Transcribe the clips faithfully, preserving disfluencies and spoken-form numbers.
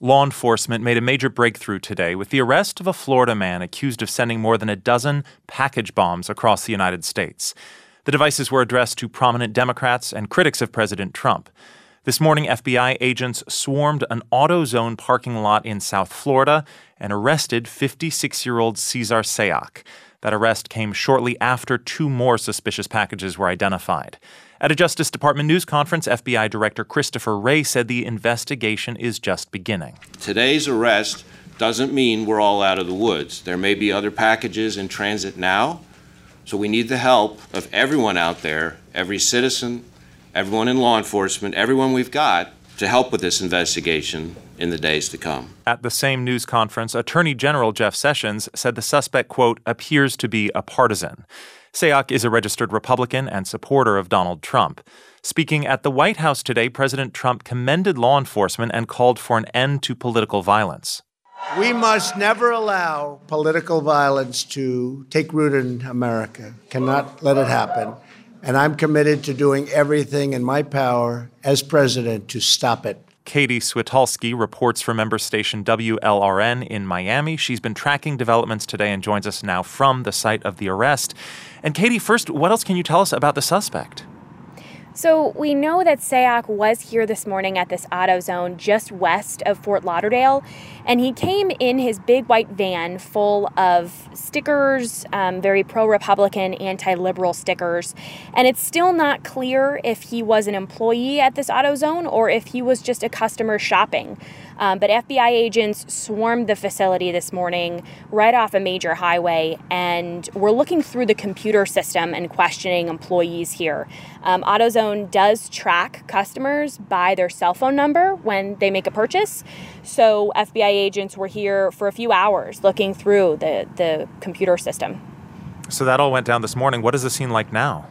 Law enforcement made a major breakthrough today with the arrest of a Florida man accused of sending more than a dozen package bombs across the United States. The devices were addressed to prominent Democrats and critics of President Trump. This morning, F B I agents swarmed an AutoZone parking lot in South Florida and arrested fifty-six-year-old Cesar Sayoc. That arrest came shortly after two more suspicious packages were identified. At a Justice Department news conference, F B I Director Christopher Wray said the investigation is just beginning. Today's arrest doesn't mean we're all out of the woods. There may be other packages in transit now, so we need the help of everyone out there, every citizen, everyone in law enforcement, everyone we've got to help with this investigation in the days to come. At the same news conference, Attorney General Jeff Sessions said the suspect, quote, appears to be a partisan. Sayoc is a registered Republican and supporter of Donald Trump. Speaking at the White House today, President Trump commended law enforcement and called for an end to political violence. We must never allow political violence to take root in America. Cannot let it happen. And I'm committed to doing everything in my power as president to stop it. Katie Switolski reports for member station W L R N in Miami. She's been tracking developments today and joins us now from the site of the arrest. And Katie, first, what else can you tell us about the suspect? So we know that Sayoc was here this morning at this AutoZone just west of Fort Lauderdale, and he came in his big white van full of stickers, um, very pro-Republican, anti-liberal stickers, and it's still not clear if he was an employee at this AutoZone or if he was just a customer shopping. Um, but F B I agents swarmed the facility this morning right off a major highway, and we're looking through the computer system and questioning employees here. Um, AutoZone does track customers by their cell phone number when they make a purchase. So F B I agents were here for a few hours looking through the, the computer system. So that all went down this morning. What is the scene like now?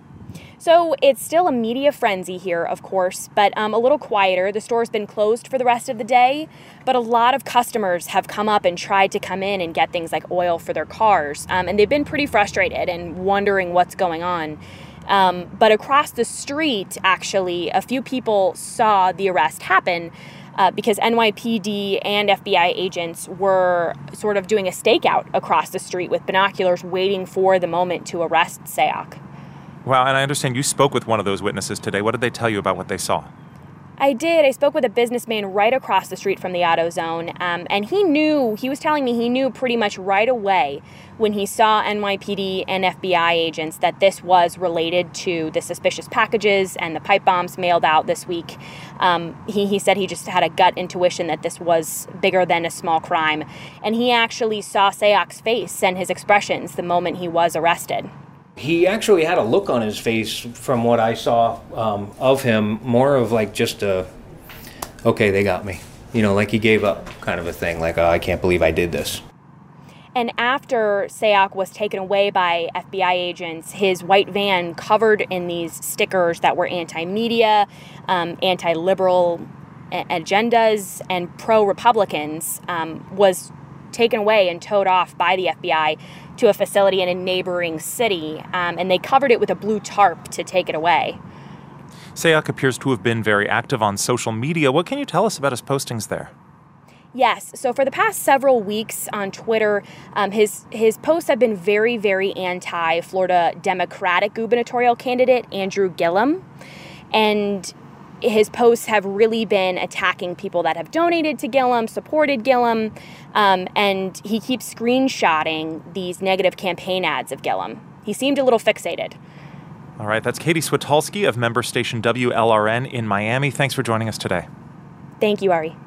So it's still a media frenzy here, of course, but um, a little quieter. The store's been closed for the rest of the day, but a lot of customers have come up and tried to come in and get things like oil for their cars, um, and they've been pretty frustrated and wondering what's going on. Um, but across the street, actually, a few people saw the arrest happen uh, because N Y P D and F B I agents were sort of doing a stakeout across the street with binoculars waiting for the moment to arrest Sayoc. Wow, and I understand you spoke with one of those witnesses today. What did they tell you about what they saw? I did. I spoke with a businessman right across the street from the AutoZone, um, and he knew, he was telling me he knew pretty much right away when he saw N Y P D and F B I agents that this was related to the suspicious packages and the pipe bombs mailed out this week. Um, he, he said he just had a gut intuition that this was bigger than a small crime, and he actually saw Sayoc's face and his expressions the moment he was arrested. He actually had a look on his face from what I saw um, of him, more of like just a, okay, they got me. You know, like he gave up kind of a thing, like, oh, I can't believe I did this. And after Sayoc was taken away by F B I agents, his white van covered in these stickers that were anti-media, um, anti-liberal a- agendas, and pro-Republicans um, was taken away and towed off by the F B I to a facility in a neighboring city, um, and they covered it with a blue tarp to take it away. Sayoc appears to have been very active on social media. What can you tell us about his postings there? Yes. So for the past several weeks on Twitter, um, his his posts have been very, very anti-Florida Democratic gubernatorial candidate Andrew Gillum. And his posts have really been attacking people that have donated to Gillum, supported Gillum, um, and he keeps screenshotting these negative campaign ads of Gillum. He seemed a little fixated. All right, that's Katie Switolski of member station W L R N in Miami. Thanks for joining us today. Thank you, Ari.